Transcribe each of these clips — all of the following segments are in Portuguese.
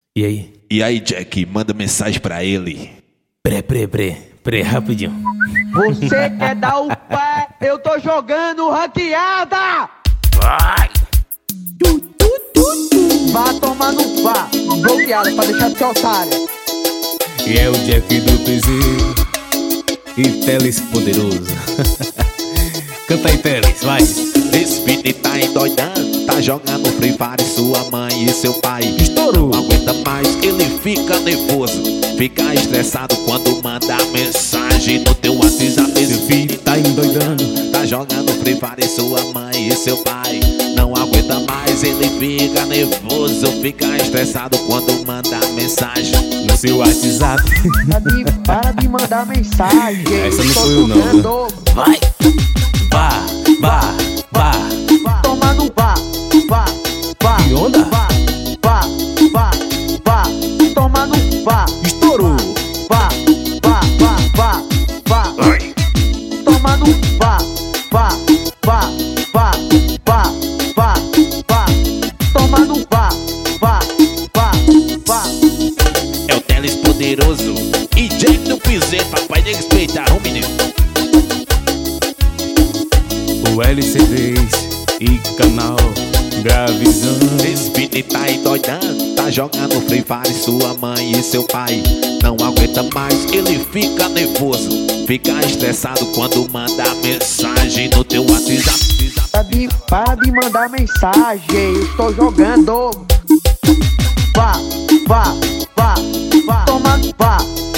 E aí? E aí, Jack, manda mensagem pra ele. Pré, rapidinho. Você quer dar o pé? Eu tô jogando ranqueada! Vai! Vá tomar no vá. Bloqueada pra deixar de ser otário. E é o Jack do PZ e Teles poderoso. Canta aí, Teles, vai. Esse menino tá endoidando, tá jogando Free Fire, sua mãe e seu pai Estourou. não aguenta mais, ele fica nervoso, fica estressado quando manda mensagem no teu WhatsApp. Seu filho tá endoidando, Tá jogando Free Fire, sua mãe e seu pai não aguenta mais, ele fica nervoso, fica estressado quando manda mensagem no seu WhatsApp. Para de mandar mensagem. Essa não Tô foi eu não, jogando. Vai! Vá! Toma no vá. Que onda? Vá. Toma no vá. Estourou! Vá. Toma no vá. Toma no vá. É o Teles poderoso e Jack do PZ, papai de respeitar o menino. O LCDs e canal Gravizão. Esse menino tá endoidando, tá jogando Free Fire, sua mãe e seu pai não aguenta mais, ele fica nervoso, fica estressado quando manda mensagem no teu WhatsApp. Para de mandar mensagem. Eu tô jogando. Vá. Toma no vá.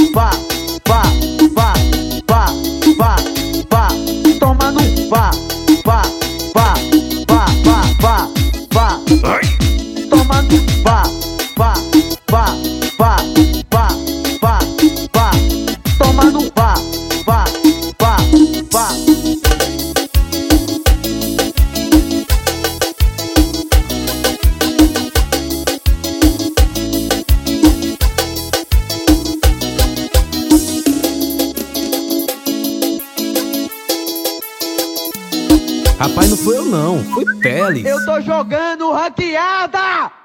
Toma no vá. Toma no vá. Toma no vá. Rapaz, não foi eu não, foi Teles. Eu tô jogando ranqueada!